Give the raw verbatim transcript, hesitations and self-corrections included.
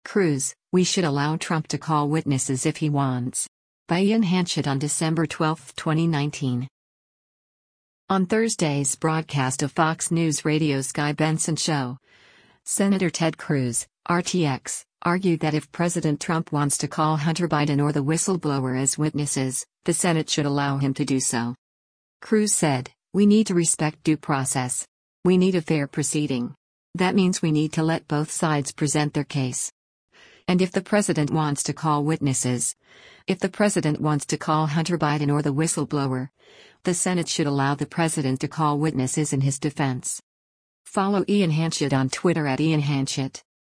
Cruz, we should allow Trump to call witnesses if he wants. By Ian Hanchett on December twelfth, twenty nineteen. On Thursday's broadcast of Fox News Radio's Guy Benson Show, Senator Ted Cruz, R T X, argued that if President Trump wants to call Hunter Biden or the whistleblower as witnesses, the Senate should allow him to do so. Cruz said, "We need to respect due process. We need a fair proceeding. That means we need to let both sides present their case. And if the president wants to call witnesses, if the president wants to call Hunter Biden or the whistleblower, the Senate should allow the president to call witnesses in his defense." Follow Ian Hanchett on Twitter at Ian Hanchett.